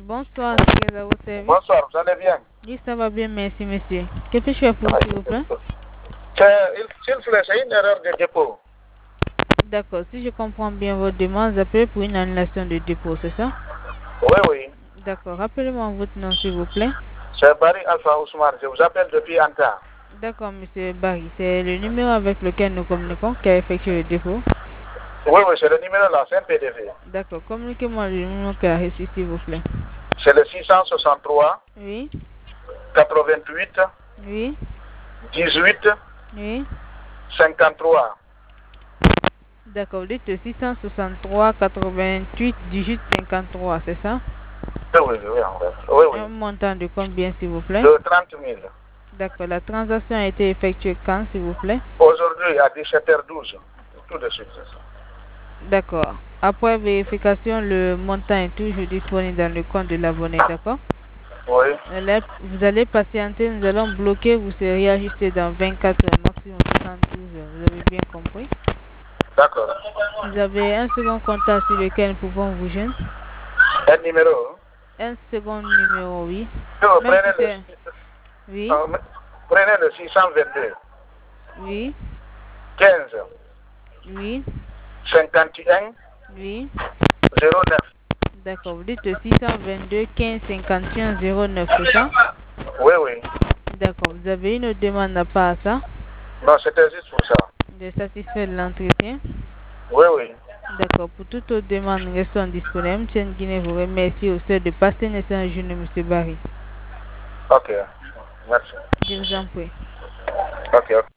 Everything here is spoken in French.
bonsoir, c'est à votre service. Bonsoir, vous allez bien? Oui, ça va bien, merci, monsieur. Que puis-je faire pour vous, s'il vous plaît? S'il vous plaît, c'est une erreur de dépôt. D'accord, si je comprends bien votre demande, vous appelez pour une annulation de dépôt, c'est ça? Oui, oui. D'accord, rappelez-moi votre nom, s'il vous plaît. C'est Barry Alpha Ousmane, je vous appelle depuis Anta. D'accord, monsieur Barry, c'est le numéro avec lequel nous communiquons qui a effectué le dépôt. Oui, oui, c'est le numéro là, c'est un PDV. D'accord, communiquez-moi le numéro qui a reçu, s'il vous plaît. C'est le 663 Oui, 88 oui, 18 oui. 53. D'accord, dites 663 88 18 53, c'est ça? Oui, oui, oui, en fait. Oui, oui. Un montant de combien, s'il vous plaît? De 30 000. D'accord, la transaction a été effectuée quand, s'il vous plaît? Aujourd'hui à 17h12. Tout de suite, c'est ça. D'accord. Après vérification, le montant est toujours disponible dans le compte de l'abonné, d'accord? Oui. Là, vous allez patienter, nous allons bloquer, vous serez ajusté dans 24 heures, maximum 72 heures. Vous avez bien compris? D'accord. Vous avez un second contact sur lequel nous pouvons vous joindre? Un numéro. Un second numéro, oui. Non, Même si prenez, c'est... Oui, prenez le 622 oui, 15 oui, 51 oui. 09. D'accord, vous dites 622 15 51 09, c'est ça? Oui, oui. D'accord, vous avez une demande à part ça? Non, c'était juste pour ça. Vous êtes satisfait de l'entretien? Oui, oui. D'accord, pour toute autre demande, restons disponibles. M. Guinée vous remercie au sein de passer une excellente journée, M. Barry. Ok. Merci. Je vous en prie. Ok, ok.